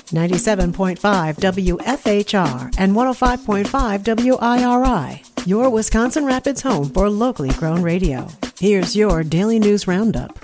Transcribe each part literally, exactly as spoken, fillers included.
ninety-seven point five W F H R and one oh five point five W I R I, your Wisconsin Rapids home for locally grown radio. Here's your Daily News Roundup.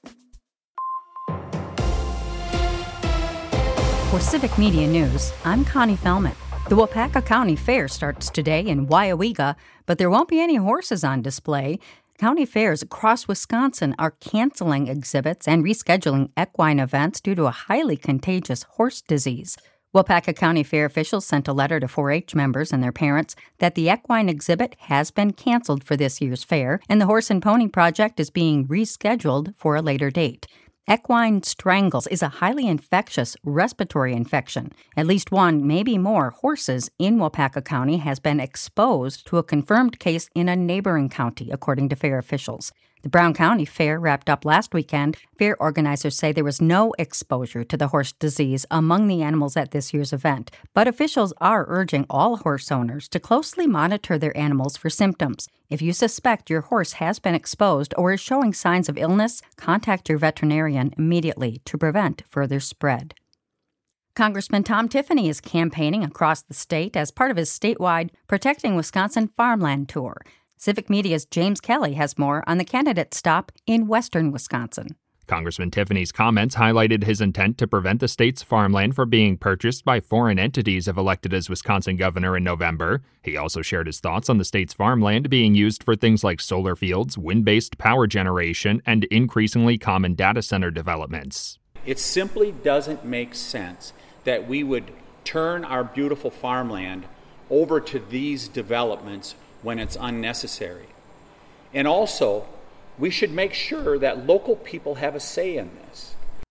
For Civic Media News, I'm Connie Fellman. The Waupaca County Fair starts today in Weyauwega, but there won't be any horses on display. County fairs across Wisconsin are canceling exhibits and rescheduling equine events due to a highly contagious horse disease. Waupaca County Fair officials sent a letter to four H members and their parents that the equine exhibit has been canceled for this year's fair, and the Horse and Pony Project is being rescheduled for a later date. Equine strangles is a highly infectious respiratory infection. At least one, maybe more, horses in Waupaca County has been exposed to a confirmed case in a neighboring county, according to fair officials. The Brown County Fair wrapped up last weekend. Fair organizers say there was no exposure to the horse disease among the animals at this year's event, but officials are urging all horse owners to closely monitor their animals for symptoms. If you suspect your horse has been exposed or is showing signs of illness, contact your veterinarian immediately to prevent further spread. Congressman Tom Tiffany is campaigning across the state as part of his statewide Protecting Wisconsin Farmland Tour. Civic Media's James Kelly has more on the candidate stop in western Wisconsin. Congressman Tiffany's comments highlighted his intent to prevent the state's farmland from being purchased by foreign entities if elected as Wisconsin governor in November. He also shared his thoughts on the state's farmland being used for things like solar fields, wind-based power generation, and increasingly common data center developments. It simply doesn't make sense that we would turn our beautiful farmland over to these developments when it's unnecessary. And also, we should make sure that local people have a say in this.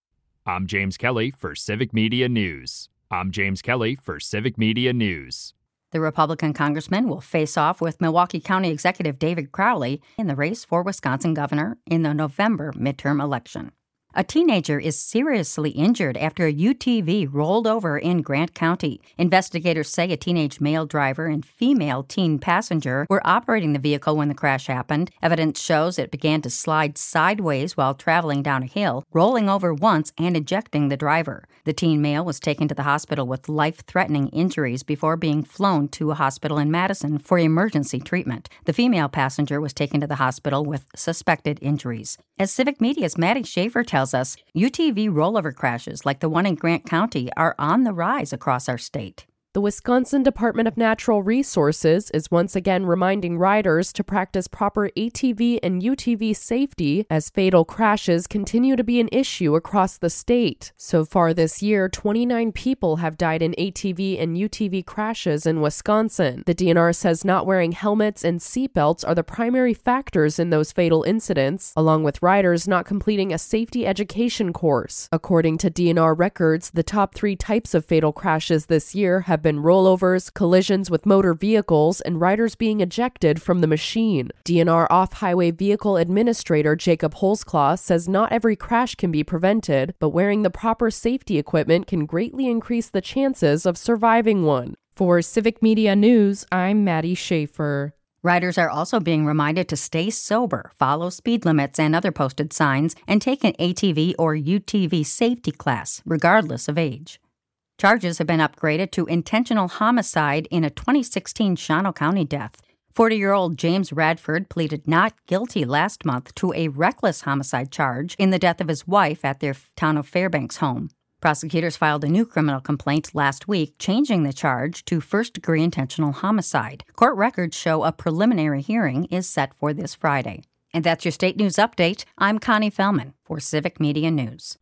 I'm James Kelly for Civic Media News. I'm James Kelly for Civic Media News. The Republican congressman will face off with Milwaukee County Executive David Crowley in the race for Wisconsin governor in the November midterm election. A teenager is seriously injured after a U T V rolled over in Grant County. Investigators say a teenage male driver and female teen passenger were operating the vehicle when the crash happened. Evidence shows it began to slide sideways while traveling down a hill, rolling over once and ejecting the driver. The teen male was taken to the hospital with life-threatening injuries before being flown to a hospital in Madison for emergency treatment. The female passenger was taken to the hospital with suspected injuries. As Civic Media's Maddie Schaefer tells us, U T V rollover crashes like the one in Grant County are on the rise across our state. The Wisconsin Department of Natural Resources is once again reminding riders to practice proper A T V and U T V safety as fatal crashes continue to be an issue across the state. So far this year, twenty-nine people have died in A T V and U T V crashes in Wisconsin. The D N R says not wearing helmets and seatbelts are the primary factors in those fatal incidents, along with riders not completing a safety education course. According to D N R records, the top three types of fatal crashes this year have been rollovers, collisions with motor vehicles, and riders being ejected from the machine. D N R Off-Highway Vehicle Administrator Jacob Holzclaw says not every crash can be prevented, but wearing the proper safety equipment can greatly increase the chances of surviving one. For Civic Media News, I'm Maddie Schaefer. Riders are also being reminded to stay sober, follow speed limits and other posted signs, and take an A T V or U T V safety class, regardless of age. Charges have been upgraded to intentional homicide in a twenty sixteen Shawano County death. forty-year-old James Radford pleaded not guilty last month to a reckless homicide charge in the death of his wife at their town of Fairbanks home. Prosecutors filed a new criminal complaint last week, changing the charge to first-degree intentional homicide. Court records show a preliminary hearing is set for this Friday. And that's your State News Update. I'm Connie Fellman for Civic Media News.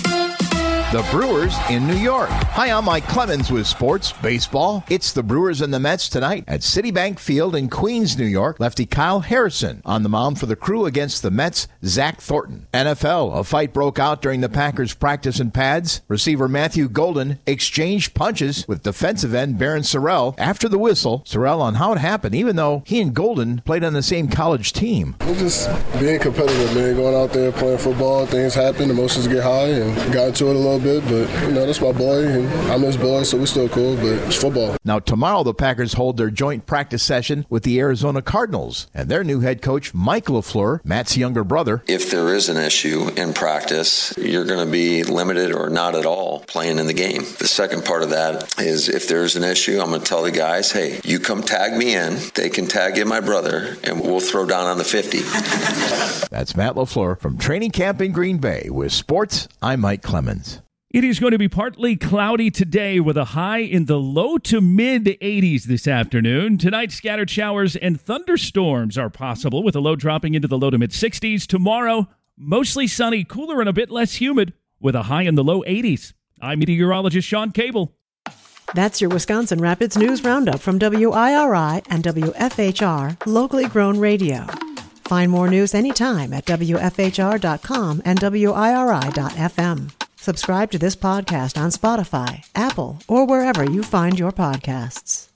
The Brewers in New York. Hi, I'm Mike Clemens with Sports Baseball. It's the Brewers and the Mets tonight at Citibank Field in Queens, New York. Lefty Kyle Harrison on the mound for the Crew against the Mets' Zach Thornton. N F L, a fight broke out during the Packers' practice in pads. Receiver Matthew Golden exchanged punches with defensive end Baron Sorrell after the whistle. Sorrell on how it happened, even though he and Golden played on the same college team. We're just being competitive, man. Going out there playing football, things happen, emotions get high, and got into it a little little bit, but, you know, that's my boy, and I'm his boy, so we're still cool, but it's football. Now, tomorrow the Packers hold their joint practice session with the Arizona Cardinals and their new head coach, Mike LaFleur, Matt's younger brother. If there is an issue in practice, you're going to be limited or not at all playing in the game. The second part of that is if there's an issue, I'm going to tell the guys, hey, you come tag me in, they can tag in my brother, and we'll throw down on the fifty. That's Matt LaFleur from training camp in Green Bay. With sports, I'm Mike Clemens. It is going to be partly cloudy today with a high in the low to mid eighties this afternoon. Tonight, scattered showers and thunderstorms are possible with a low dropping into the low to mid sixties. Tomorrow, mostly sunny, cooler and a bit less humid with a high in the low eighties. I'm meteorologist Sean Cable. That's your Wisconsin Rapids News Roundup from W I R I and W F H R, locally grown radio. Find more news anytime at W F H R dot com and W I R I dot F M. Subscribe to this podcast on Spotify, Apple, or wherever you find your podcasts.